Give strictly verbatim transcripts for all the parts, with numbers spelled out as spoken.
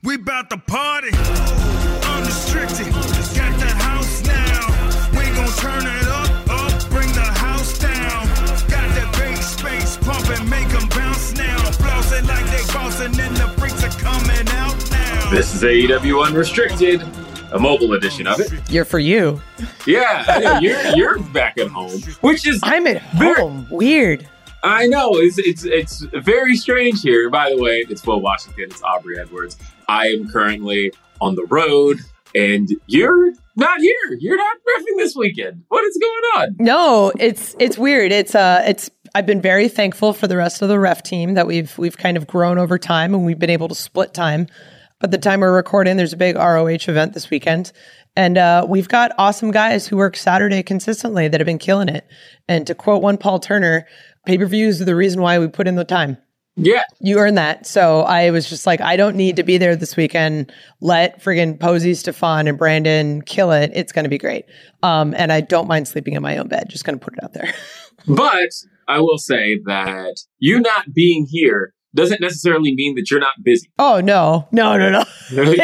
We bout to party. Unrestricted. Got the house now. We gon' turn it up, up, bring the house down. Got that bass space pumping, make them bounce now. Flossing like they bouncing and the freaks are coming out now. This is A E W Unrestricted, a mobile edition of it. You're for you. Yeah, I know. You're you're back at home, which is I'm at very, home. Weird. I know it's it's it's very strange here. By the way, it's Will Washington. It's Aubrey Edwards. I am currently on the road, and you're not here. You're not riffing this weekend. What is going on? No, it's it's weird. It's uh, it's. I've been very thankful for the rest of the ref team that we've we've kind of grown over time, and we've been able to split time. But the time we're recording, there's a big R O H event this weekend. And uh, we've got awesome guys who work Saturday consistently that have been killing it. And to quote one Paul Turner, pay-per-views are the reason why we put in the time. Yeah. You earned that. So I was just like, I don't need to be there this weekend. Let friggin' Posey, Stefan, and Brandon kill it. It's going to be great. Um, and I don't mind sleeping in my own bed. Just going to put it out there. But I will say that you not being here doesn't necessarily mean that you're not busy. Oh, no. No, no, no.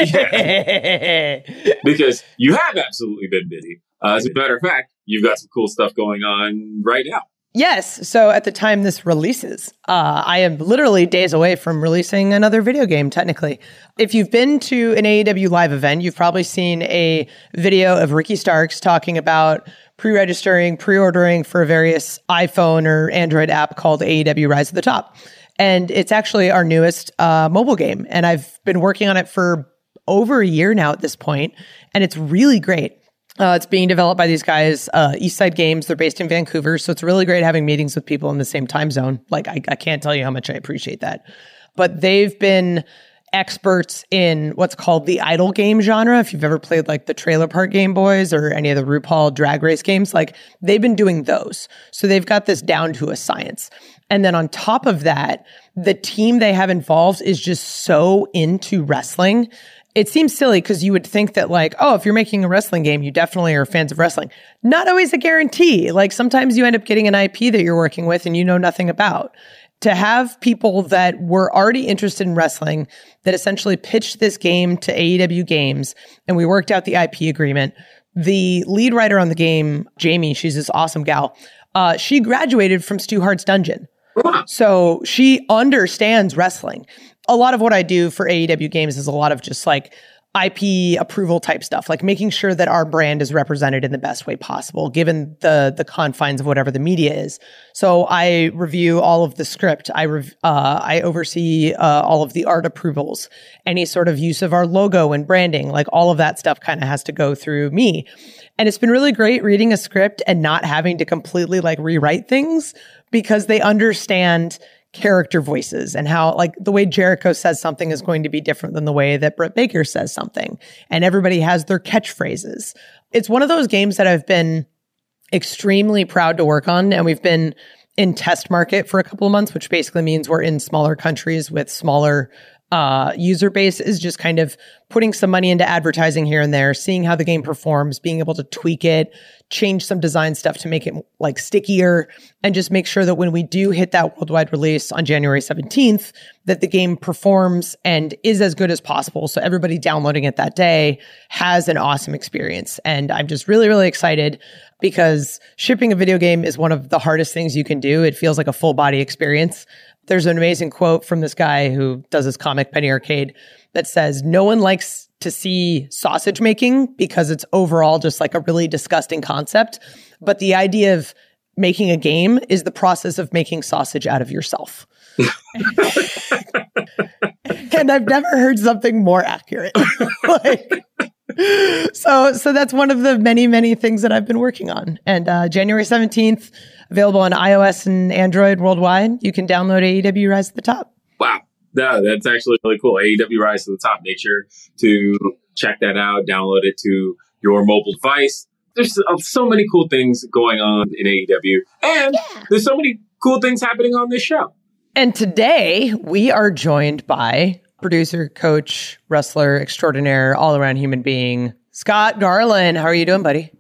Yeah. Because you have absolutely been busy. Uh, as a matter of fact, you've got some cool stuff going on right now. Yes. So at the time this releases, uh, I am literally days away from releasing another video game, technically. If you've been to an A E W live event, you've probably seen a video of Ricky Starks talking about pre-registering, pre-ordering for a various iPhone or Android app called A E W Rise to the Top. And it's actually our newest uh, mobile game. And I've been working on it for over a year now at this point, and it's really great. Uh, it's being developed by these guys, uh, Eastside Games. They're based in Vancouver, so it's really great having meetings with people in the same time zone. Like, I, I can't tell you how much I appreciate that. But they've been experts in what's called the idle game genre. If you've ever played like the Trailer Park Game Boys or any of the RuPaul Drag Race games, like they've been doing those. So they've got this down to a science. And then on top of that, the team they have involved is just so into wrestling. It seems silly because you would think that like, oh, if you're making a wrestling game, you definitely are fans of wrestling. Not always a guarantee. Like sometimes you end up getting an I P that you're working with and you know nothing about. To have people that were already interested in wrestling that essentially pitched this game to A E W Games, and we worked out the I P agreement. The lead writer on the game, Jamie, she's this awesome gal. Uh, she graduated from Stu Hart's Dungeon. So she understands wrestling. A lot of what I do for A E W Games is a lot of just like I P approval type stuff, like making sure that our brand is represented in the best way possible, given the the confines of whatever the media is. So I review all of the script. I rev- uh, I oversee uh, all of the art approvals, any sort of use of our logo and branding, like all of that stuff kind of has to go through me. And it's been really great reading a script and not having to completely like rewrite things because they understand character voices and how like the way Jericho says something is going to be different than the way that Britt Baker says something. And everybody has their catchphrases. It's one of those games that I've been extremely proud to work on. And we've been in test market for a couple of months, which basically means we're in smaller countries with smaller uh, user base, is just kind of putting some money into advertising here and there, seeing how the game performs, being able to tweak it, change some design stuff to make it like stickier, and just make sure that when we do hit that worldwide release on January seventeenth, that the game performs and is as good as possible. So everybody downloading it that day has an awesome experience. And I'm just really, really excited because shipping a video game is one of the hardest things you can do. It feels like a full body experience. There's an amazing quote from this guy who does this comic, Penny Arcade, that says, no one likes to see sausage making because it's overall just like a really disgusting concept. But the idea of making a game is the process of making sausage out of yourself. And I've never heard something more accurate. like, so, so that's one of the many, many things that I've been working on. And uh, January seventeenth, available on iOS and Android worldwide. You can download A E W Rise to the Top. Wow. No, that's actually really cool. A E W Rise to the Top. Make sure to check that out, download it to your mobile device. There's so many cool things going on in A E W. And yeah. There's so many cool things happening on this show. And today we are joined by producer, coach, wrestler extraordinaire, all-around human being, Scott Garland. How are you doing, buddy?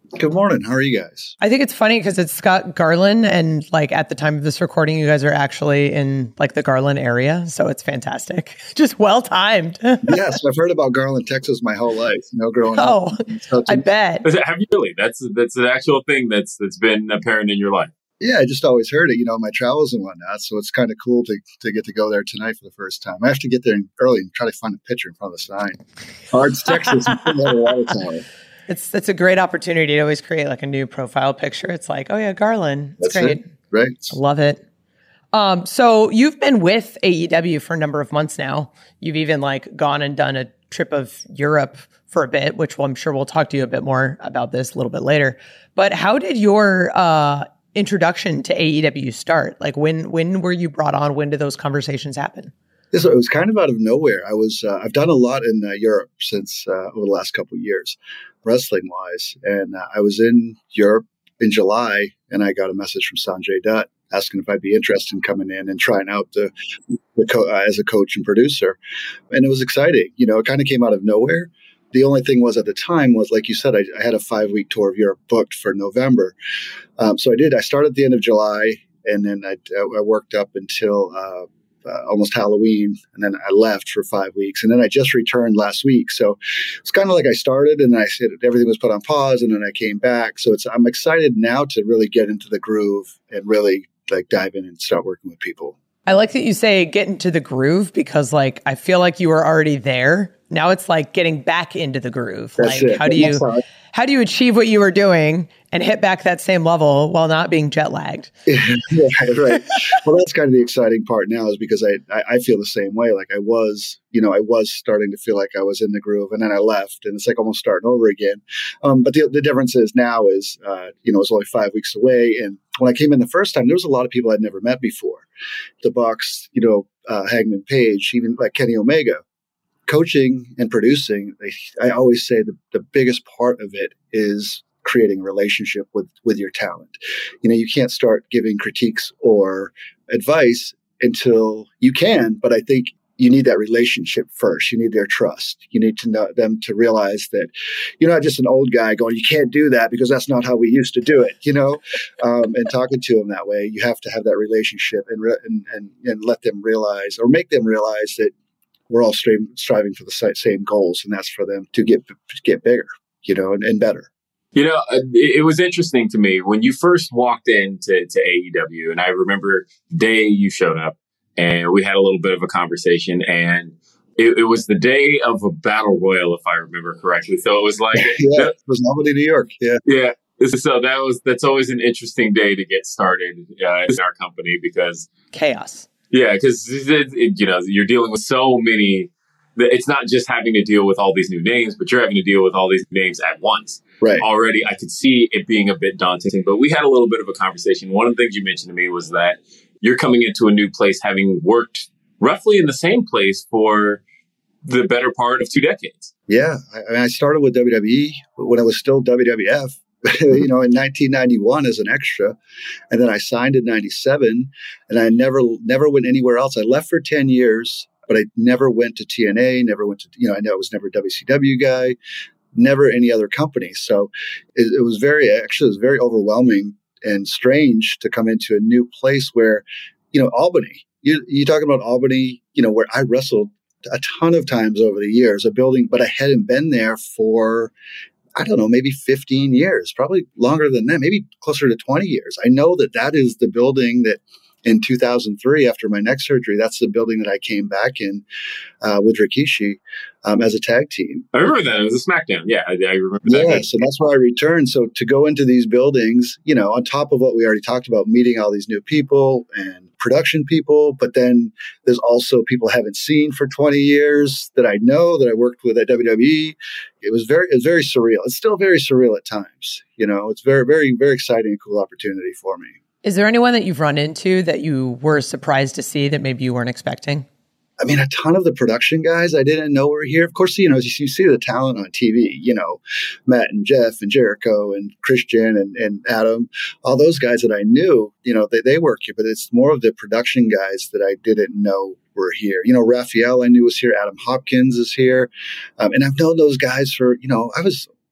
Good morning. How are you guys? I think it's funny because it's Scott Garland, and like at the time of this recording, you guys are actually in like the Garland area, so it's fantastic. Just well timed. Yes, I've heard about Garland, Texas, my whole life. You know, growing oh, up. Oh, I bet. Have you really? That's that's an actual thing that's that's been apparent in your life. Yeah, I just always heard it. You know, my travels and whatnot. So it's kind of cool to to get to go there tonight for the first time. I have to get there early and try to find a picture in front of the sign. Hards, Texas, and water tower. It's it's a great opportunity to always create like a new profile picture. It's like, oh yeah, Garland. It's That's great. It. Right. I love it. Um, so you've been with A E W for a number of months now. You've even like gone and done a trip of Europe for a bit, which I'm sure we'll talk to you a bit more about this a little bit later. But how did your uh, introduction to A E W start? Like when when were you brought on? When did those conversations happen? So it was kind of out of nowhere. I was uh, I've done a lot in uh, Europe since uh, over the last couple of years, wrestling wise, and uh, I was in Europe in July, and I got a message from Sanjay Dutt asking if I'd be interested in coming in and trying out the, the co- uh, as a coach and producer, and it was exciting. You know, it kind of came out of nowhere. The only thing was at the time was, like you said, I, I had a five week tour of Europe booked for November, um, so I did. I started at the end of July, and then I, I worked up until. Uh, Uh, almost Halloween, and then I left for five weeks, and then I just returned last week. So it's kind of like I started, and I said everything was put on pause, and then I came back. So it's I'm excited now to really get into the groove and really like dive in and start working with people. I like that you say get into the groove because like I feel like you were already there. Now it's like getting back into the groove. That's like it. how do you how do you achieve what you were doing and hit back that same level while not being jet lagged? Yeah, right. Well, that's kind of the exciting part now, is because I, I I feel the same way. Like I was, you know, I was starting to feel like I was in the groove, and then I left, and it's like almost starting over again. Um, but the the difference is now is, uh, you know, it's only five weeks away, and when I came in the first time, there was a lot of people I'd never met before. The Bucks, you know, uh, Hangman Page, even like Kenny Omega. Coaching and producing, I always say the, the biggest part of it is creating a relationship with, with your talent. You know, you can't start giving critiques or advice until you can, but I think you need that relationship first. You need their trust. You need to know them to realize that you're not just an old guy going, you can't do that because that's not how we used to do it, you know, um, and talking to them that way. You have to have that relationship and, re- and, and, and let them realize or make them realize that we're all striving, striving for the same goals, and that's for them to get get bigger, you know, and, and better. You know, it, it was interesting to me when you first walked into to A E W, and I remember the day you showed up, and we had a little bit of a conversation, and it, it was the day of a battle royal, if I remember correctly. So it was like, yeah, that, it was Albany, New York. Yeah, yeah. So that was that's always an interesting day to get started uh, in our company because chaos. Yeah, because, you know, you're dealing with so many. It's not just having to deal with all these new names, but you're having to deal with all these names at once. Right. Already, I could see it being a bit daunting, but we had a little bit of a conversation. One of the things you mentioned to me was that you're coming into a new place having worked roughly in the same place for the better part of two decades. Yeah. I, I mean, I started with W W E when it was still W W F. you know, in nineteen ninety-one as an extra, and then I signed in ninety-seven, and I never, never went anywhere else. I left for ten years, but I never went to T N A, never went to, you know, I know I was never a W C W guy, never any other company. So it, it was very, actually, it was very overwhelming and strange to come into a new place where, you know, Albany, you, you talking about Albany, you know, where I wrestled a ton of times over the years, a building, but I hadn't been there for, I don't know, maybe fifteen years, probably longer than that, maybe closer to twenty years. I know that that is the building that in two thousand three, after my neck surgery, that's the building that I came back in uh, with Rikishi um, as a tag team. I remember that. It was a SmackDown. Yeah, I, I remember that. Yeah, so that's why I returned. So to go into these buildings, you know, on top of what we already talked about, meeting all these new people and production people, but then there's also people I haven't seen for twenty years that I know that I worked with at W W E. It was very, it was very surreal. It's still very surreal at times. You know, it's very, very, very exciting and cool opportunity for me. Is there anyone that you've run into that you were surprised to see that maybe you weren't expecting? I mean, a ton of the production guys I didn't know were here. Of course, you know, you, you see the talent on T V, you know, Matt and Jeff and Jericho and Christian and, and Adam, all those guys that I knew, you know, they, they work here, but it's more of the production guys that I didn't know were here. You know, Raphael I knew was here. Adam Hopkins is here. Um, and I've known those guys for, you know, I was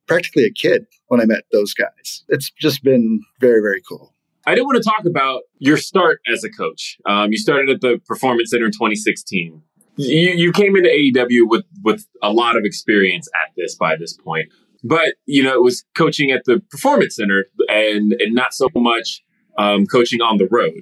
practically a kid when I met those guys. It's just been very, very cool. I did want to talk about your start as a coach. Um, you started at the Performance Center in twenty sixteen. You, you came into A E W with, with a lot of experience at this by this point. But, you know, it was coaching at the Performance Center and, and not so much um, coaching on the road.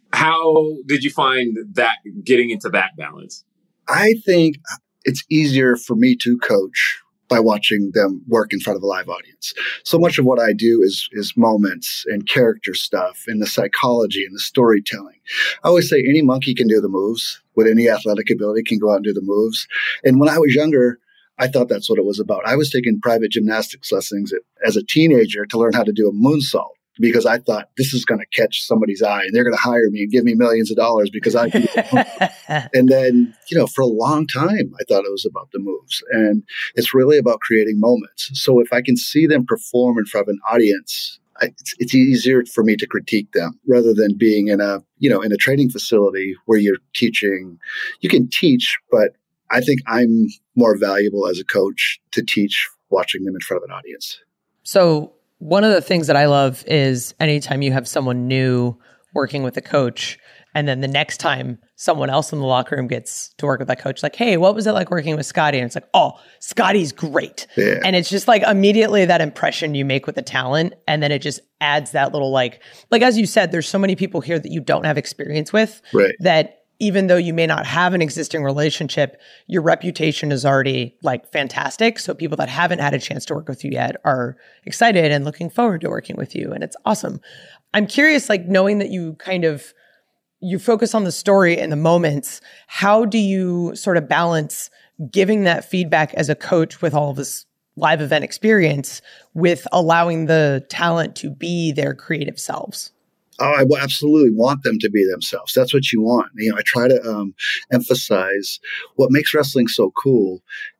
How did you find that getting into that balance? I think it's easier for me to coach by watching them work in front of a live audience. So much of what I do is is moments and character stuff and the psychology and the storytelling. I always say any monkey can do the moves. With any athletic ability can go out and do the moves. And when I was younger, I thought that's what it was about. I was taking private gymnastics lessons as a teenager to learn how to do a moonsault because I thought this is going to catch somebody's eye and they're going to hire me and give me millions of dollars because I can. And then, you know, for a long time, I thought it was about the moves. And it's really about creating moments. So if I can see them perform in front of an audience, I, it's, it's easier for me to critique them rather than being in a, you know, in a training facility where you're teaching. You can teach, but I think I'm more valuable as a coach to teach watching them in front of an audience. So one of the things that I love is anytime you have someone new working with a coach, and then the next time someone else in the locker room gets to work with that coach, like, hey, what was it like working with Scotty? And it's like, oh, Scotty's great. Yeah. And it's just like immediately that impression you make with the talent. And then it just adds that little like, like, as you said, there's so many people here that you don't have experience with right. that even though you may not have an existing relationship, your reputation is already like fantastic. So people that haven't had a chance to work with you yet are excited and looking forward to working with you. And it's awesome. I'm curious, like knowing that you kind of, you focus on the story and the moments, how do you sort of balance giving that feedback as a coach with all of this live event experience with allowing the talent to be their creative selves? Oh, I absolutely want them to be themselves. That's what you want. You know, I try to um, emphasize what makes wrestling so cool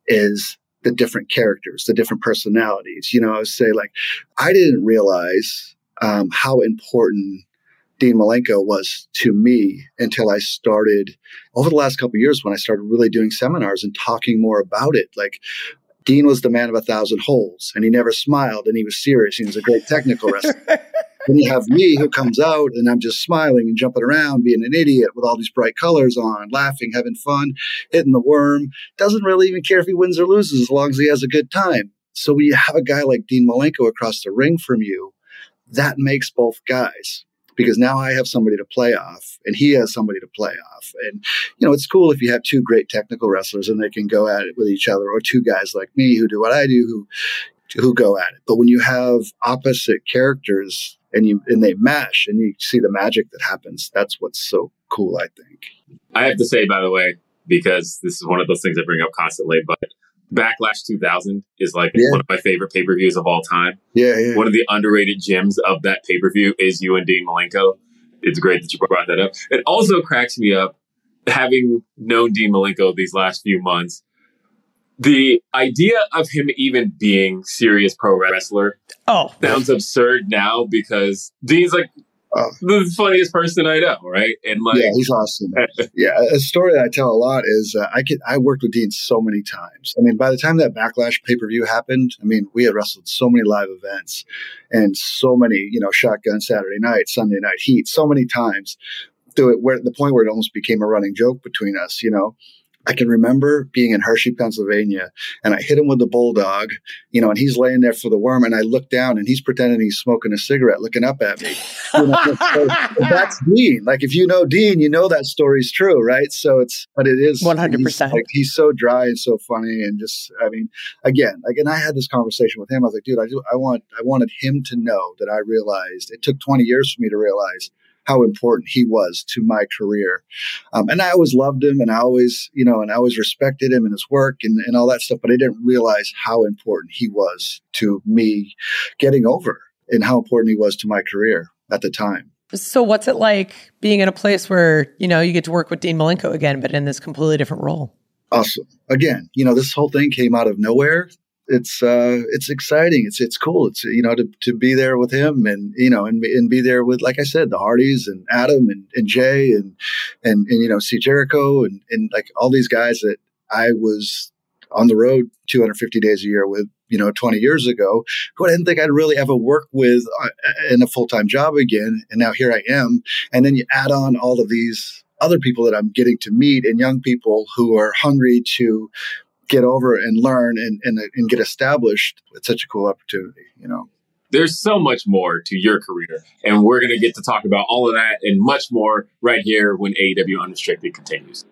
is the different characters, the different personalities. You know, I would say like, I didn't realize um, how important Dean Malenko was to me until I started over the last couple of years when I started really doing seminars and talking more about it. Like Dean was the man of a thousand holds and he never smiled and he was serious. He was a great technical wrestler. Then you have me who comes out and I'm just smiling and jumping around, being an idiot with all these bright colors on, laughing, having fun, hitting the worm. Doesn't really even care if he wins or loses as long as he has a good time. So when you have a guy like Dean Malenko across the ring from you, that makes both guys. Because now I have somebody to play off and he has somebody to play off. And, you know, it's cool if you have two great technical wrestlers and they can go at it with each other, or two guys like me who do what I do, who, who go at it. But when you have opposite characters and you, and they mesh and you see the magic that happens, that's what's so cool, I think. I have to say, by the way, because this is one of those things I bring up constantly, but Backlash two thousand is like yeah. one of my favorite pay-per-views of all time. Yeah, yeah. One of the underrated gems of that pay-per-view is you and Dean Malenko. It's great that you brought that up. It also cracks me up, having known Dean Malenko these last few months, the idea of him even being serious pro wrestler oh. sounds absurd now because Dean's like uh, the funniest person I know, right? And like, yeah, he's awesome. Yeah, a story that I tell a lot is uh, I could I worked with Dean so many times. I mean, by the time that Backlash pay per view happened, I mean, we had wrestled so many live events and so many, you know, Shotgun Saturday Night, Sunday Night Heat, so many times to it where the point where it almost became a running joke between us, you know. I can remember being in Hershey, Pennsylvania, and I hit him with the bulldog, you know, and he's laying there for the worm, and I look down, and he's pretending he's smoking a cigarette, looking up at me. You know, so that's Dean. Like, if you know Dean, you know that story's true, right? So it's, but it is one hundred percent. He's, like, he's so dry and so funny, and just, I mean, again, like, and I had this conversation with him. I was like, dude, I, do, I want, I wanted him to know that I realized it took twenty years for me to realize how important he was to my career. Um, and I always loved him and I always, you know, and I always respected him and his work and, and all that stuff, but I didn't realize how important he was to me getting over and how important he was to my career at the time. So what's it like being in a place where, you know, you get to work with Dean Malenko again, but in this completely different role? Awesome. Again, you know, this whole thing came out of nowhere. It's uh, it's exciting. It's it's cool. It's, you know, to, to be there with him and, you know, and and be there with, like I said, the Hardys and Adam and, and Jay and, and, and, you know, see Jericho and, and like all these guys that I was on the road two hundred fifty days a year with, you know, twenty years ago, who I didn't think I'd really ever work with uh, in a full-time job again. And now here I am. And then you add on all of these other people that I'm getting to meet and young people who are hungry to get over and learn and, and, and get established. It's such a cool opportunity, you know. There's so much more to your career, and we're going to get to talk about all of that and much more right here when A E W Unrestricted continues.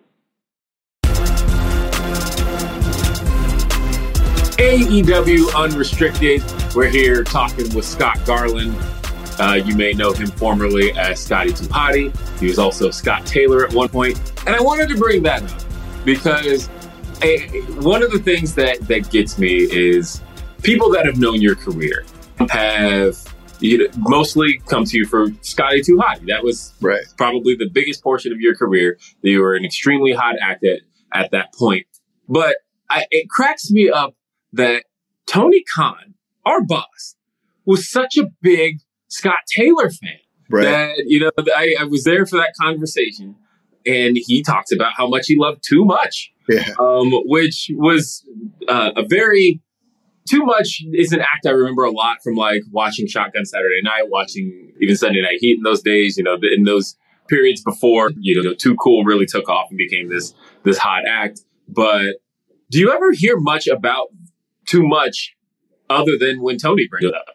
A E W Unrestricted. We're here talking with Scott Garland. Uh, you may know him formerly as Scotty Too Hotty. He was also Scott Taylor at one point. And I wanted to bring that up because a, one of the things that, that gets me is people that have known your career have you know, mostly come to you for Scotty Too Hotty. That was right. probably the biggest portion of your career. You were an extremely hot act at, at that point. But I, it cracks me up that Tony Khan, our boss, was such a big Scott Taylor fan right. that, you know, I, I was there for that conversation, and he talks about how much he loved Too Much, yeah. um, which was uh, a very, Too Much is an act I remember a lot from like watching Shotgun Saturday Night, watching even Sunday Night Heat in those days, you know, in those periods before, you know, Too Cool really took off and became this, this hot act. But do you ever hear much about Too Much other than when Tony brings it up?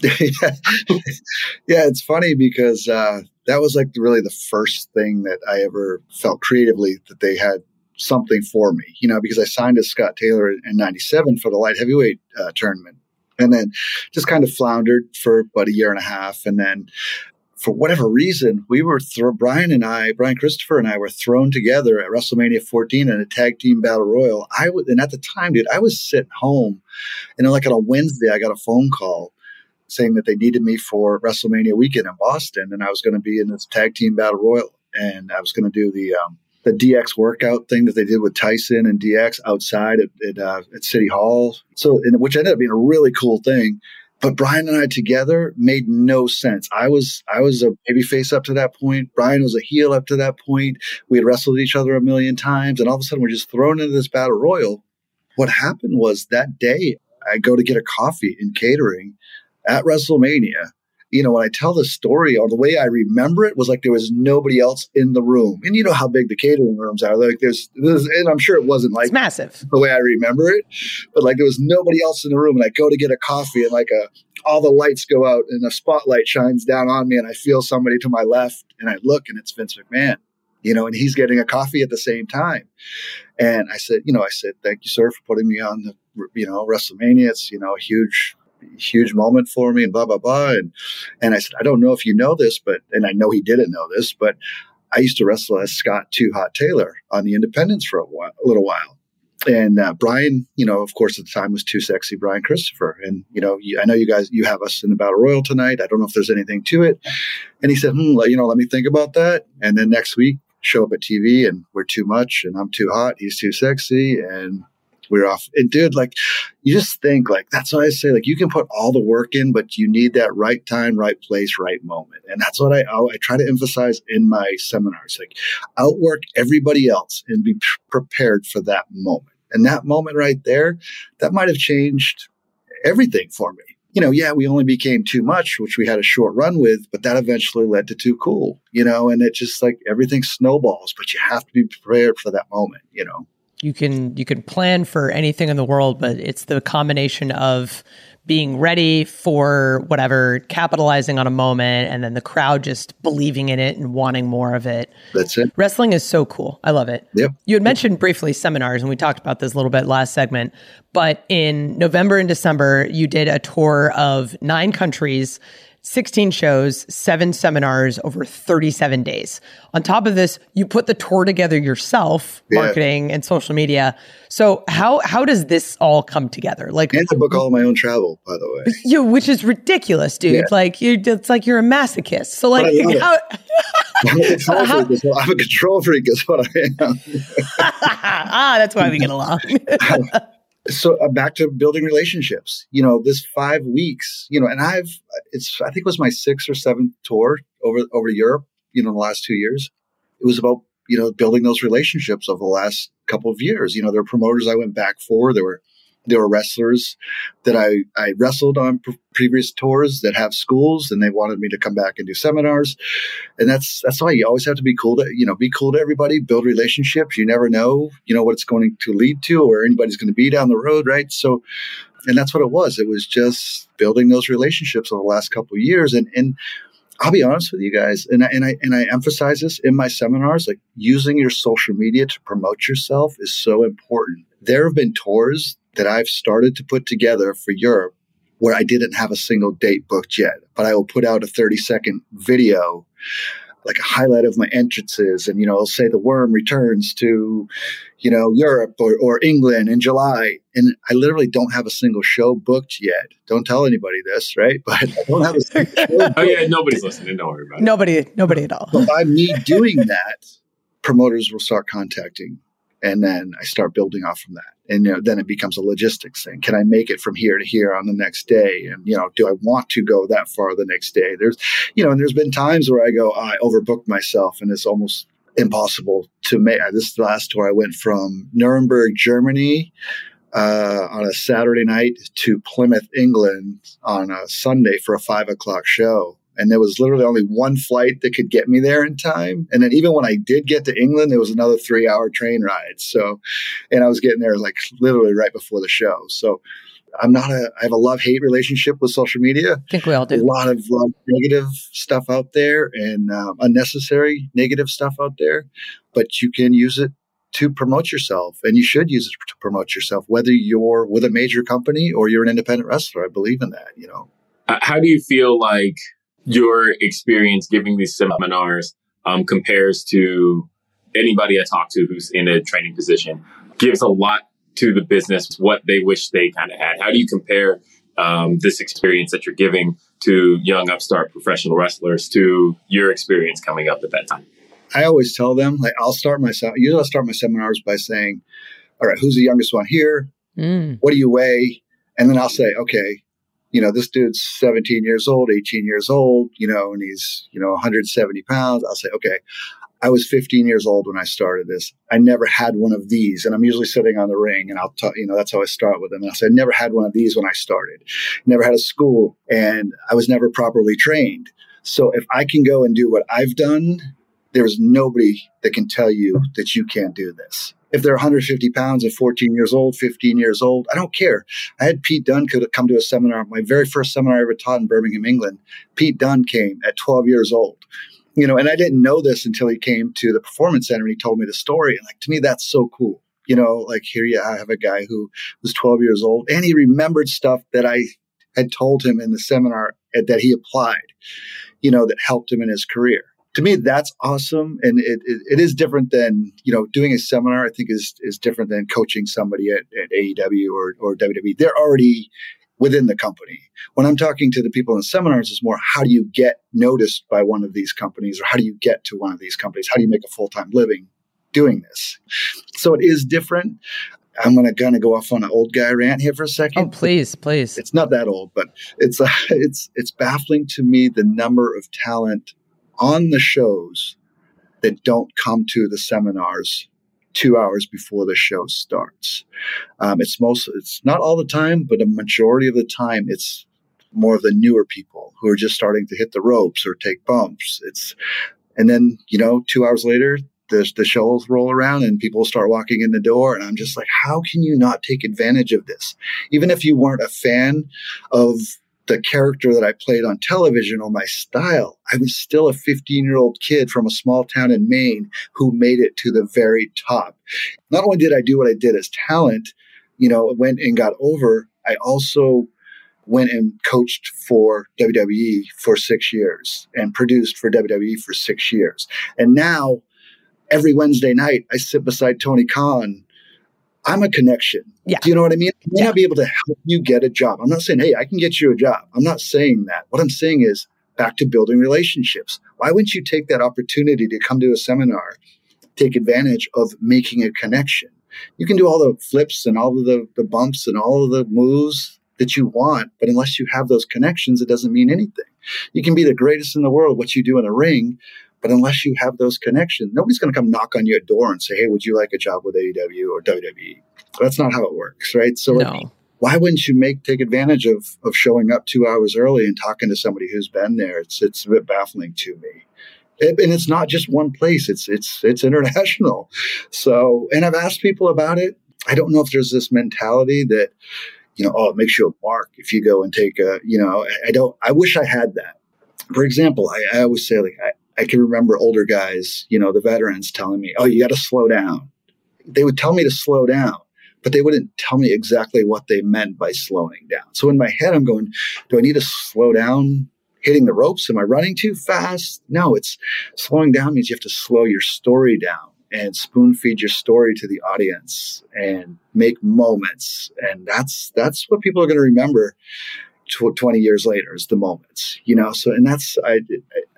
yeah. yeah, it's funny because uh, that was like really the first thing that I ever felt creatively that they had something for me, you know, because I signed as Scott Taylor in ninety-seven for the light heavyweight uh, tournament, and then just kind of floundered for about a year and a half. And then for whatever reason, we were, th- Brian and I, Brian Christopher and I were thrown together at WrestleMania fourteen in a tag team battle royal. I was, and at the time, dude, I was sitting home, and then like on a Wednesday, I got a phone call saying that they needed me for WrestleMania weekend in Boston, and I was going to be in this tag team battle royal, and I was going to do the um, the D X workout thing that they did with Tyson and D X outside at at, uh, at City Hall. So, and, which ended up being a really cool thing. But Brian and I together made no sense. I was I was a babyface up to that point. Brian was a heel up to that point. We had wrestled each other a million times, and all of a sudden we're just thrown into this battle royal. What happened was that day I go to get a coffee in catering at WrestleMania. You know, when I tell the story, or the way I remember it was like there was nobody else in the room. And you know how big the catering rooms are. Like there's, there's and I'm sure it wasn't like it's massive the way I remember it, but like there was nobody else in the room. And I go to get a coffee, and like a, all the lights go out and a spotlight shines down on me, and I feel somebody to my left, and I look, and it's Vince McMahon, you know, and he's getting a coffee at the same time. And I said, you know, I said, thank you, sir, for putting me on the, you know, WrestleMania. It's, you know, a huge, huge moment for me, and blah, blah, blah. And, and I said, I don't know if you know this, but, and I know he didn't know this, but I used to wrestle as Scott Too Hot Taylor on the Independents for a while, a little while. And uh, Brian, you know, of course, at the time was Too Sexy Brian Christopher. And, you know, you, I know you guys, you have us in the Battle Royal tonight. I don't know if there's anything to it. And he said, hmm, you know, let me think about that. And then next week, show up at T V, and we're Too Much, and I'm too hot, he's too sexy, and we're off. And dude, like, you just think, like, that's what I say, like, you can put all the work in, but you need that right time, right place, right moment. And that's what I, I try to emphasize in my seminars, like, outwork everybody else and be prepared for that moment. And that moment right there, that might have changed everything for me. You know, yeah, we only became Too Much, which we had a short run with, but that eventually led to Too Cool, you know, and it just like everything snowballs, but you have to be prepared for that moment, you know. You can you can plan for anything in the world, but it's the combination of being ready for whatever, capitalizing on a moment, and then the crowd just believing in it and wanting more of it. That's it. Wrestling is so cool. I love it. Yep. You had mentioned briefly seminars, and we talked about this a little bit last segment, but in November and December, you did a tour of nine countries, sixteen shows, seven seminars over thirty-seven days. On top of this, you put the tour together yourself, yeah. marketing and social media. So how how does this all come together? Like, and to book all of my own travel, by the way. You, which is ridiculous, dude. Yeah. Like you, it's like you're a masochist. So like, how, I'm, a control how, freak is what, I'm a control freak is what I am. ah, that's why we get along. So uh, back to building relationships, you know, this five weeks, you know, and I've, it's, I think it was my sixth or seventh tour over, over Europe, you know, in the last two years. It was about, you know, building those relationships over the last couple of years. You know, there were promoters I went back for. There were there were wrestlers that I, I wrestled on pre- previous tours that have schools, and they wanted me to come back and do seminars. And that's that's why you always have to be cool to, you know, be cool to everybody, build relationships. You never know, you know, what it's going to lead to or anybody's going to be down the road, right? So, and that's what it was. It was just building those relationships over the last couple of years. And and I'll be honest with you guys, and I, and I and I emphasize this in my seminars, like using your social media to promote yourself is so important. There have been tours that I've started to put together for Europe where I didn't have a single date booked yet, but I will put out a thirty second video, like a highlight of my entrances. And, you know, I'll say the Worm returns to, you know, Europe or, or England in July. And I literally don't have a single show booked yet. Don't tell anybody this, right? But I don't have a single show booked. Oh yeah, nobody's listening. Don't worry about it. Nobody, nobody at all. But by me doing that, promoters will start contacting. And then I start building off from that. And, you know, then it becomes a logistics thing. Can I make it from here to here on the next day? And, you know, do I want to go that far the next day? There's, you know, and there's been times where I go, oh, I overbooked myself and it's almost impossible to make. This last tour, I went from Nuremberg, Germany uh, on a Saturday night to Plymouth, England on a Sunday for a five o'clock show. And there was literally only one flight that could get me there in time. And then even when I did get to England, there was another three hour train ride. So, and I was getting there like literally right before the show. So I'm not a, I have a love-hate relationship with social media. I think we all do. A lot of uh, negative stuff out there and um, unnecessary negative stuff out there, but you can use it to promote yourself, and you should use it to promote yourself, whether you're with a major company or you're an independent wrestler. I believe in that, you know. Uh, how do you feel like your experience giving these seminars um, compares to anybody I talk to who's in a training position? Gives a lot to the business, what they wish they kind of had. How do you compare um, this experience that you're giving to young upstart professional wrestlers to your experience coming up at that time? I always tell them, like, I'll start my, usually I'll start my seminars by saying, all right, who's the youngest one here? Mm. What do you weigh? And then I'll say, okay, you know, this dude's seventeen years old, eighteen years old, you know, and he's, you know, one hundred seventy pounds. I'll say, okay, I was fifteen years old when I started this. I never had one of these. And I'm usually sitting on the ring and I'll talk, you know, that's how I start with them. And I'll say, I never had one of these when I started. Never had a school, and I was never properly trained. So if I can go and do what I've done, there's nobody that can tell you that you can't do this. If they're one hundred fifty pounds and fourteen years old, fifteen years old, I don't care. I had Pete Dunne come to a seminar, my very first seminar I ever taught in Birmingham, England. Pete Dunne came at twelve years old. You know, and I didn't know this until he came to the Performance Center and he told me the story. And like, to me, that's so cool. You know, like here you I have a guy who was twelve years old and he remembered stuff that I had told him in the seminar that he applied, you know, that helped him in his career. To me, that's awesome. And it, it, it is different than, you know, doing a seminar, I think is is different than coaching somebody at, at A E W or, or W W E. They're already within the company. When I'm talking to the people in the seminars, it's more, how do you get noticed by one of these companies, or how do you get to one of these companies? How do you make a full-time living doing this? So it is different. I'm going to kind of go off on an old guy rant here for a second. Oh, please, please. It's not that old, but it's uh, it's it's baffling to me the number of talent on the shows that don't come to the seminars two hours before the show starts. Um, it's most, it's not all the time, but a majority of the time, it's more of the newer people who are just starting to hit the ropes or take bumps. It's, and then, you know, two hours later, the, the shows roll around and people start walking in the door. And I'm just like, how can you not take advantage of this? Even if you weren't a fan of the character that I played on television or my style, I was still a fifteen-year-old kid from a small town in Maine who made it to the very top. Not only did I do what I did as talent, you know, went and got over, I also went and coached for W W E for six years and produced for W W E for six years. And now, every Wednesday night, I sit beside Tony Khan. I'm a connection. Yeah. Do you know what I mean? I may Yeah. not be able to help you get a job. I'm not saying, hey, I can get you a job. I'm not saying that. What I'm saying is back to building relationships. Why wouldn't you take that opportunity to come to a seminar, take advantage of making a connection? You can do all the flips and all of the, the bumps and all of the moves that you want, but unless you have those connections, it doesn't mean anything. You can be the greatest in the world, what you do in a ring, But unless you have those connections, nobody's going to come knock on your door and say, hey, would you like a job with A E W or W W E? That's not how it works, right? So no. like, why wouldn't you make take advantage of of showing up two hours early and talking to somebody who's been there? It's it's a bit baffling to me. It, and it's not just one place. It's it's it's international. So, and I've asked people about it. I don't know if there's this mentality that, you know, oh, it makes you a mark if you go and take a, you know, I, I don't, I wish I had that. For example, I, I always say, like, I, I can remember older guys, you know, the veterans telling me, oh, you got to slow down. They would tell me to slow down, but they wouldn't tell me exactly what they meant by slowing down. So in my head, I'm going, do I need to slow down hitting the ropes? Am I running too fast? No, it's slowing down means you have to slow your story down and spoon feed your story to the audience and make moments. And that's, that's what people are going to remember tw- twenty years later is the moments, you know? So, and that's, I, I,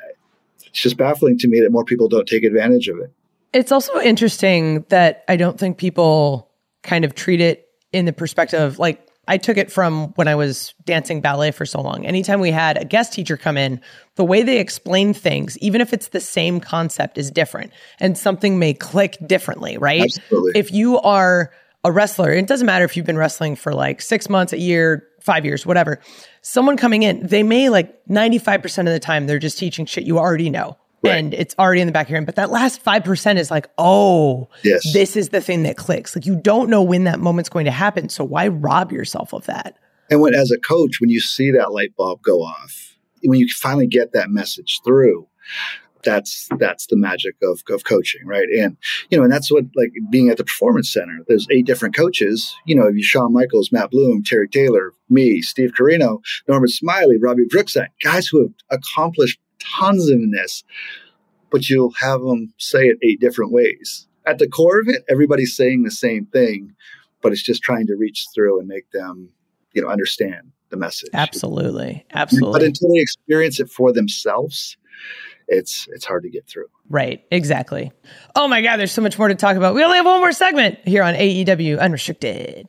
it's just baffling to me that more people don't take advantage of it. It's also interesting that I don't think people kind of treat it in the perspective, like I took it from when I was dancing ballet for so long. Anytime we had a guest teacher come in, the way they explain things, even if it's the same concept, is different and something may click differently, right? Absolutely. If you are a wrestler, it doesn't matter if you've been wrestling for like six months, a year, five years, whatever. Someone coming in, they may like ninety-five percent of the time, they're just teaching shit you already know. Right. And it's already in the back of your head. But that last five percent is like, oh, yes. This is the thing that clicks. Like you don't know when that moment's going to happen. So why rob yourself of that? And when, as a coach, when you see that light bulb go off, when you finally get that message through, that's that's the magic of, of coaching, right? And, you know, and that's what, like being at the Performance Center, there's eight different coaches, you know, you Shawn Michaels, Matt Bloom, Terry Taylor, me, Steve Carino, Norman Smiley, Robbie Brookside, guys who have accomplished tons of this, but you'll have them say it eight different ways. At the core of it, everybody's saying the same thing, but it's just trying to reach through and make them, you know, understand the message. Absolutely. Absolutely. But until they experience it for themselves, it's it's hard to get through. Right. Exactly. Oh my God, there's so much more to talk about. We only have one more segment here on A E W Unrestricted.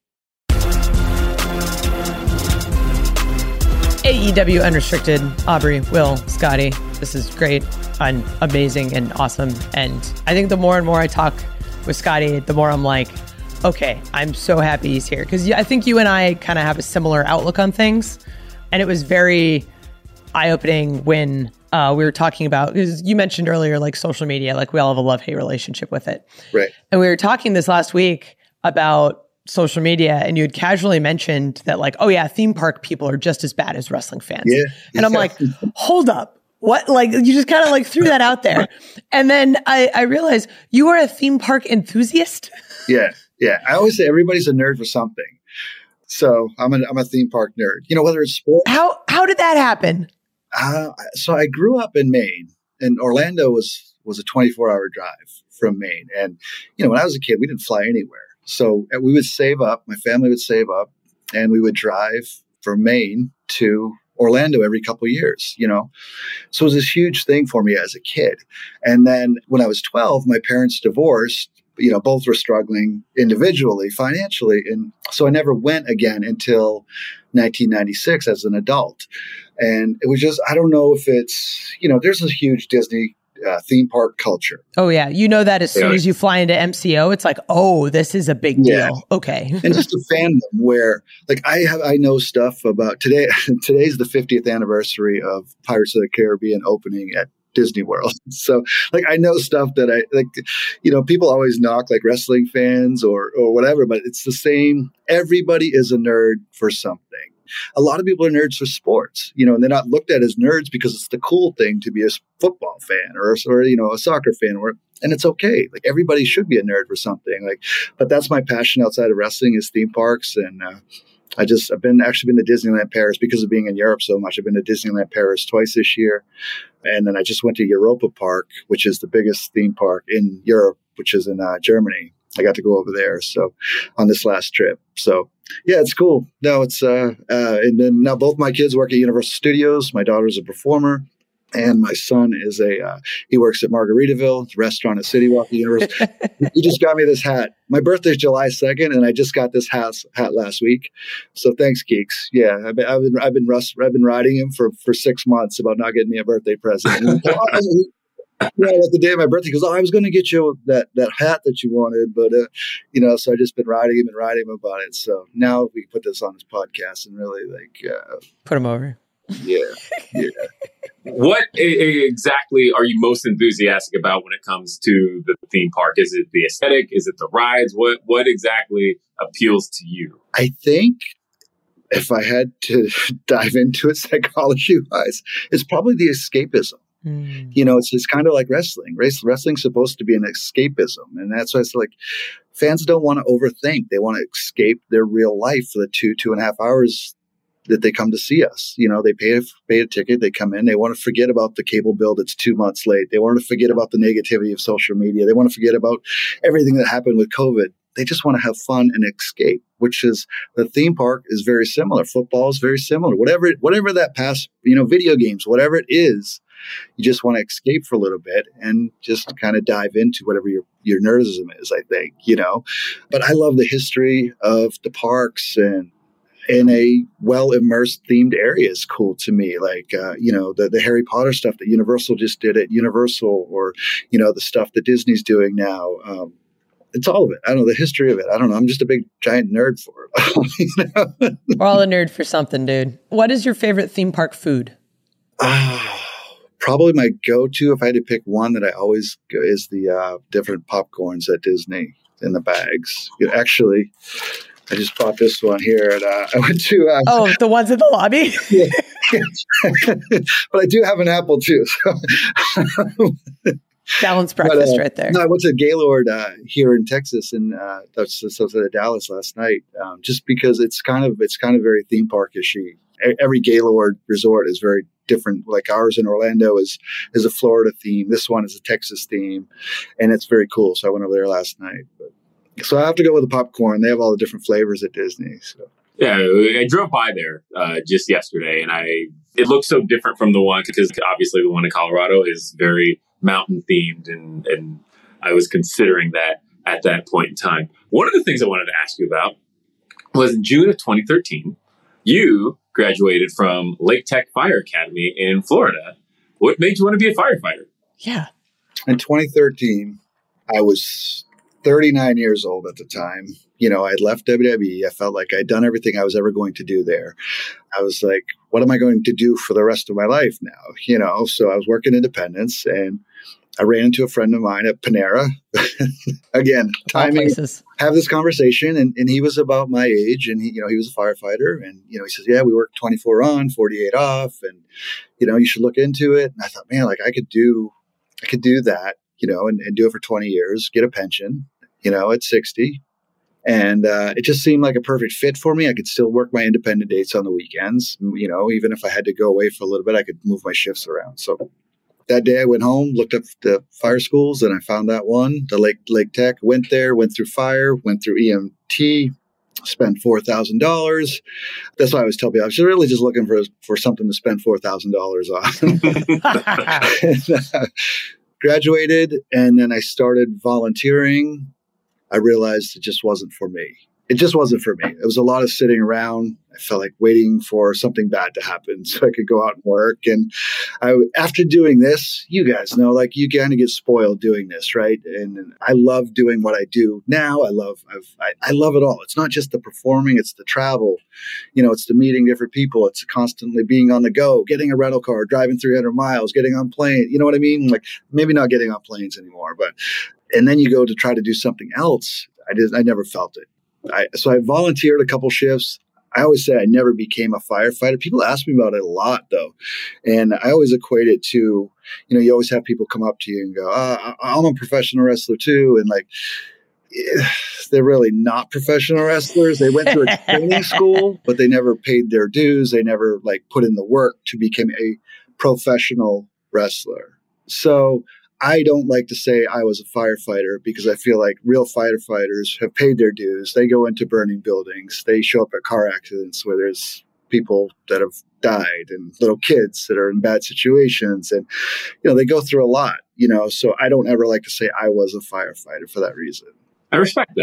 A E W Unrestricted, Aubrey, Will, Scotty. This is great and amazing and awesome. And I think the more and more I talk with Scotty, the more I'm like, okay, I'm so happy he's here. Because I think you and I kind of have a similar outlook on things. And it was very eye-opening when uh, we were talking about, because you mentioned earlier, like social media, like we all have a love-hate relationship with it. Right. And we were talking this last week about social media, and you had casually mentioned that like, oh yeah, theme park people are just as bad as wrestling fans. Yeah. And I'm like, hold up. What? Like you just kind of like threw that out there. And then I, I realized you are a theme park enthusiast. Yeah. Yeah. I always say everybody's a nerd for something. So I'm a, I'm a theme park nerd, you know, whether it's sports. How, how did that happen? Uh, so I grew up in Maine, and Orlando was, was a twenty-four hour drive from Maine. And, you know, when I was a kid, we didn't fly anywhere. So we would save up, my family would save up, and we would drive from Maine to Orlando every couple of years, you know. So it was this huge thing for me as a kid. And then when I was twelve, my parents divorced, you know, both were struggling individually, financially. And so I never went again until nineteen ninety-six as an adult. And it was just, I don't know if it's, you know, there's a huge Disney Uh, theme park culture. Oh yeah, you know that as soon yeah. as you fly into M C O, it's like, oh, this is a big yeah. deal. Okay, and just a fandom where, like, I have I know stuff about today. Today's the fiftieth anniversary of Pirates of the Caribbean opening at Disney World. So, like, I know stuff that I like. You know, people always knock like wrestling fans or or whatever, but it's the same. Everybody is a nerd for something. A lot of people are nerds for sports, you know, and they're not looked at as nerds because it's the cool thing to be a football fan or, or you know, a soccer fan, or, and it's okay. Like everybody should be a nerd for something. Like, but that's my passion outside of wrestling is theme parks, and uh, I just I've been actually been to Disneyland Paris because of being in Europe so much. I've been to Disneyland Paris twice this year, and then I just went to Europa Park, which is the biggest theme park in Europe, which is in uh, Germany. I got to go over there. So on this last trip. So yeah, it's cool. No, it's, uh, uh, and then now both my kids work at Universal Studios. My daughter's a performer, and my son is a, uh, he works at Margaritaville, the restaurant at City Walk at Universal. He just got me this hat. My birthday's July second, and I just got this hat, hat last week. So thanks, Geeks. Yeah. I've been, I've been, I've been, rust, I've been riding him for, for six months about not getting me a birthday present. Yeah, like the day of my birthday, he goes, oh, I was going to get you that, that hat that you wanted, but, uh, you know, so I just been writing him and writing him about it. So now we can put this on his podcast and really like... Uh, put him over. Yeah, yeah. What a- exactly are you most enthusiastic about when it comes to the theme park? Is it the aesthetic? Is it the rides? What What exactly appeals to you? I think if I had to dive into it psychology-wise, it's probably the escapism. Mm. You know, it's it's kind of like wrestling. Race, wrestling's supposed to be an escapism. And that's why it's like fans don't want to overthink. They want to escape their real life for the two, two and a half hours that they come to see us. You know, they pay a, pay a ticket, they come in, they want to forget about the cable bill that's two months late. They want to forget about the negativity of social media. They want to forget about everything that happened with COVID. They just want to have fun and escape, which is the theme park is very similar. Football is very similar. Whatever, whatever that past, you know, video games, whatever it is, you just want to escape for a little bit and just kind of dive into whatever your, your nerdism is, I think, you know. But I love the history of the parks, and in a well-immersed themed area is cool to me. Like, uh, you know, the, the Harry Potter stuff that Universal just did at Universal, or, you know, the stuff that Disney's doing now. Um, it's all of it. I don't know, the history of it. I don't know. I'm just a big, giant nerd for it. You know? We're all a nerd for something, dude. What is your favorite theme park food? Ah. Probably my go-to, if I had to pick one that I always go, is the uh, different popcorns at Disney in the bags. You know, actually, I just bought this one here. And, uh, I went to... Uh, oh, the ones in the lobby? But I do have an Apple, too. So. Balanced breakfast but, uh, right there. No, I went to Gaylord uh, here in Texas, and uh, that's I was at Dallas last night. Um, just because it's kind of it's kind of very theme park-ishy. Every Gaylord resort is very different. Like ours in Orlando is is a Florida theme. This one is a Texas theme, and it's very cool. So I went over there last night. But, so I have to go with the popcorn. They have all the different flavors at Disney. So. Yeah, I drove by there uh, just yesterday, and I it looks so different from the one, because obviously the one in Colorado is very mountain themed, and, and I was considering that at that point in time. One of the things I wanted to ask you about was in June of twenty thirteen, you graduated from Lake Tech Fire Academy in Florida. What made you want to be a firefighter? Yeah. In twenty thirteen, I was thirty-nine years old at the time. You know, I'd left W W E. I felt like I'd done everything I was ever going to do there. I was like, what am I going to do for the rest of my life now? You know, so I was working independence, and I ran into a friend of mine at Panera. Again, timing, have this conversation. And, and he was about my age, and he, you know, he was a firefighter, and, you know, he says, yeah, we work twenty-four on, forty-eight off. And, you know, you should look into it. And I thought, man, like I could do, I could do that, you know, and, and do it for twenty years, get a pension, you know, at sixty. And uh, it just seemed like a perfect fit for me. I could still work my independent dates on the weekends. You know, even if I had to go away for a little bit, I could move my shifts around. So that day I went home, looked up the fire schools, and I found that one, the Lake Lake Tech. Went there, went through fire, went through E M T, spent four thousand dollars. That's why I was telling people I was really just looking for for something to spend four thousand dollars on. and, uh, graduated, and then I started volunteering. I realized it just wasn't for me. It just wasn't for me. It was a lot of sitting around. I felt like waiting for something bad to happen so I could go out and work. And I, after doing this, you guys know, like you kind of get spoiled doing this, right? And I love doing what I do now. I love, I've, I, I love it all. It's not just the performing, it's the travel. You know, it's the meeting different people. It's constantly being on the go, getting a rental car, driving three hundred miles, getting on plane. You know what I mean? Like maybe not getting on planes anymore, but, and then you go to try to do something else. I did. I never felt it. I, so I volunteered a couple shifts. I always say I never became a firefighter. People ask me about it a lot, though. And I always equate it to, you know, you always have people come up to you and go, oh, I'm a professional wrestler, too. And like, they're really not professional wrestlers. They went through a training school, but they never paid their dues. They never like put in the work to become a professional wrestler. So I don't like to say I was a firefighter because I feel like real firefighters have paid their dues. They go into burning buildings. They show up at car accidents where there's people that have died and little kids that are in bad situations. And, you know, they go through a lot, you know, so I don't ever like to say I was a firefighter for that reason. I respect that.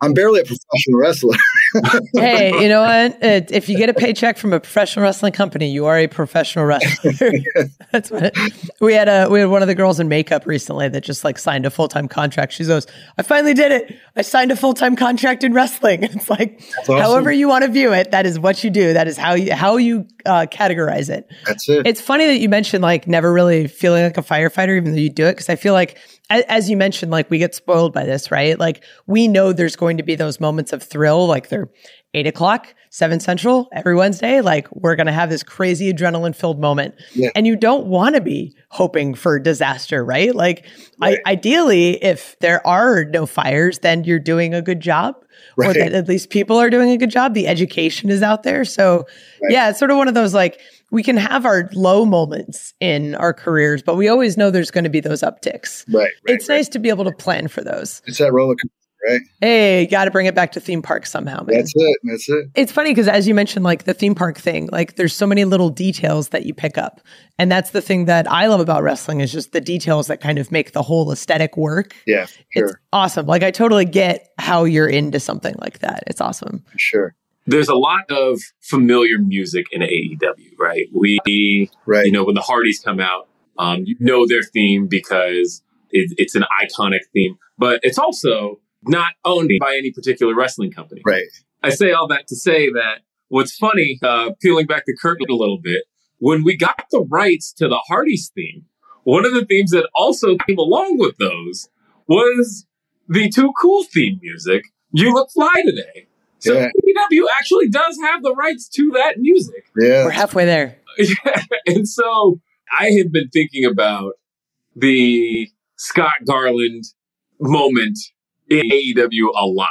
I'm barely a professional wrestler. Hey, you know what? It, if you get a paycheck from a professional wrestling company, you are a professional wrestler. That's what it, we had. A we had one of the girls in makeup recently that just like signed a full time contract. She goes, "I finally did it. I signed a full time contract in wrestling." It's like, awesome. However you want to view it, that is what you do. That is how you how you uh, categorize it. That's it. It's funny that you mentioned like never really feeling like a firefighter, even though you do it, because I feel like, as you mentioned, like we get spoiled by this, right? Like we know there's going to be those moments of thrill, like they're eight o'clock, seven central every Wednesday. Like we're going to have this crazy adrenaline filled moment. Yeah. And you don't want to be hoping for disaster, right? Like right. I, ideally, if there are no fires, then you're doing a good job. Right. Or that at least people are doing a good job. The education is out there. So right. yeah, it's sort of one of those like, we can have our low moments in our careers, but we always know there's going to be those upticks. Right. right it's right. nice to be able to plan for those. It's that roller coaster, right? Hey, got to bring it back to theme parks somehow, man. That's it. That's it. It's funny because as you mentioned, like the theme park thing, like there's so many little details that you pick up. And that's the thing that I love about wrestling is just the details that kind of make the whole aesthetic work. Yeah, sure. It's awesome. Like I totally get how you're into something like that. It's awesome. For sure. There's a lot of familiar music in A E W, right? We, right. you know, when the Hardys come out, um, you know their theme because it, it's an iconic theme, but it's also not owned by any particular wrestling company. Right. I say all that to say that what's funny, uh, peeling back the curtain a little bit, when we got the rights to the Hardys theme, one of the themes that also came along with those was the Too Cool theme music, You Look Fly Today. So yeah. A E W actually does have the rights to that music. Yeah. We're halfway there. Yeah. And so I had been thinking about the Scott Garland moment in A E W a lot.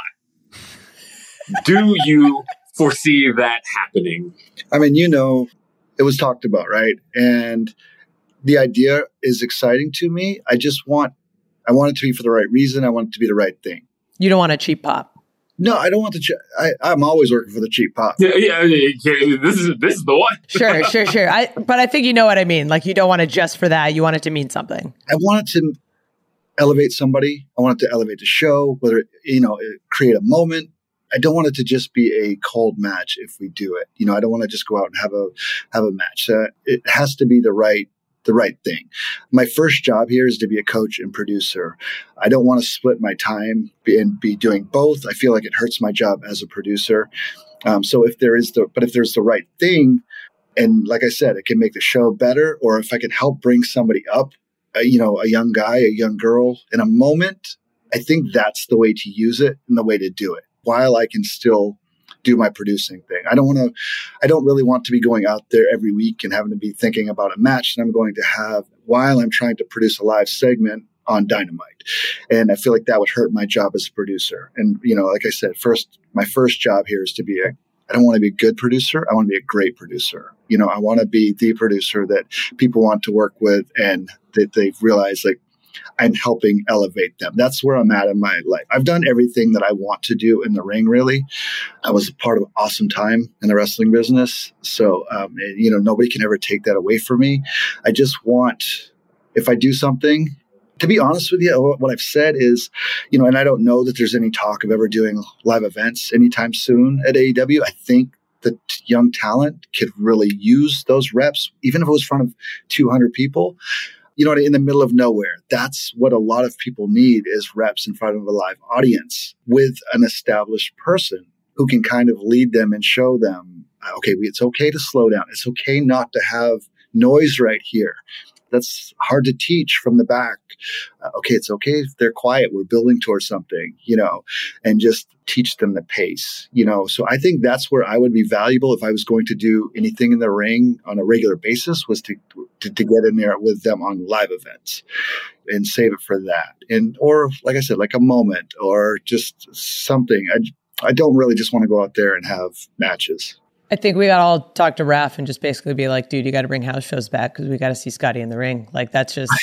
Do you foresee that happening? I mean, you know, it was talked about, right? And the idea is exciting to me. I just want, I want it to be for the right reason. I want it to be the right thing. You don't want a cheap pop. No, I don't want the. Ch- I, I'm always working for the cheap pop. Yeah, yeah. This is this is the one. Sure, sure, sure. I, but I think you know what I mean. Like you don't want it just for that. You want it to mean something. I want it to elevate somebody. I want it to elevate the show. Whether it, you know, it create a moment. I don't want it to just be a cold match. If we do it, you know, I don't want to just go out and have a have a match. Uh, it has to be the right. the right thing. My first job here is to be a coach and producer. I don't want to split my time and be doing both. I feel like it hurts my job as a producer. Um, so if there is the, but if there's the right thing, and like I said, it can make the show better, or if I can help bring somebody up, uh, you know, a young guy, a young girl in a moment, I think that's the way to use it and the way to do it while I can still do my producing thing. I don't want to, I don't really want to be going out there every week and having to be thinking about a match that I'm going to have while I'm trying to produce a live segment on Dynamite. And I feel like that would hurt my job as a producer. And, you know, like I said, first, my first job here is to be a, I don't want to be a good producer. I want to be a great producer. You know, I want to be the producer that people want to work with and that they've realized like, I'm helping elevate them. That's where I'm at in my life. I've done everything that I want to do in the ring, really. I was a part of an awesome time in the wrestling business. So, um, and, you know, nobody can ever take that away from me. I just want, if I do something, to be honest with you, what I've said is, you know, and I don't know that there's any talk of ever doing live events anytime soon at A E W. I think that young talent could really use those reps, even if it was in front of two hundred people. You know, in the middle of nowhere. That's what a lot of people need is reps in front of a live audience with an established person who can kind of lead them and show them, okay, it's okay to slow down. It's okay not to have noise right here. That's hard to teach from the back. Uh, okay, it's okay if they're quiet. We're building towards something, you know, and just teach them the pace, you know. So I think that's where I would be valuable if I was going to do anything in the ring on a regular basis was to to, to get in there with them on live events and save it for that. And or like I said, like a moment or just something. I, I don't really just want to go out there and have matches. I think we got to all talk to Raph and just basically be like, dude, you got to bring house shows back because we got to see Scotty in the ring. Like, that's just,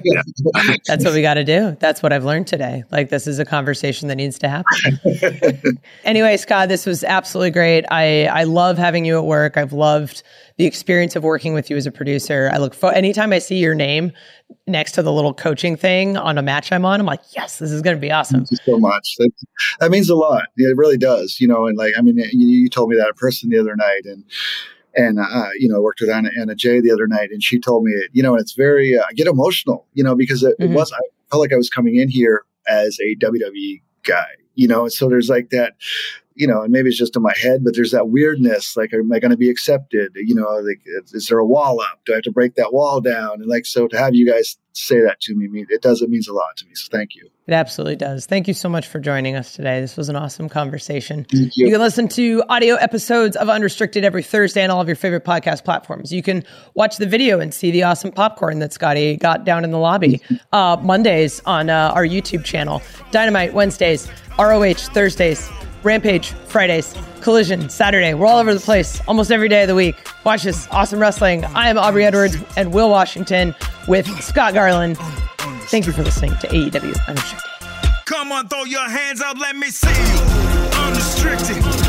that's what we got to do. That's what I've learned today. Like, this is a conversation that needs to happen. Anyway, Scott, this was absolutely great. I, I love having you at work. I've loved the experience of working with you as a producer. I look for, anytime I see your name next to the little coaching thing on a match I'm on. I'm like, yes, this is going to be awesome. Thank you so much. That, that means a lot. Yeah, it really does. You know, and like, I mean, you, you told me that in person the other night, and And, uh, you know, I worked with Anna, Anna Jay the other night, and she told me, you know, and it's very, uh, I get emotional, you know, because it, mm-hmm. it was, I felt like I was coming in here as a W W E guy, you know, and so there's like that, you know, and maybe it's just in my head, but there's that weirdness, like, am I going to be accepted? You know, like, is there a wall up? Do I have to break that wall down? And like, so to have you guys say that to me, it does, it means a lot to me. So thank you. It absolutely does. Thank you so much for joining us today. This was an awesome conversation. Thank you. You can listen to audio episodes of Unrestricted every Thursday on all of your favorite podcast platforms. You can watch the video and see the awesome popcorn that Scotty got down in the lobby. Uh, Mondays on uh, our YouTube channel. Dynamite Wednesdays. R O H Thursdays. Rampage Fridays. Collision Saturday. We're all over the place almost every day of the week. Watch this awesome wrestling. I am Aubrey Edwards and Will Washington with Scott Garland. Thank you for listening to A E W Unrestricted. Come on, throw your hands up, let me see you. Unrestricted.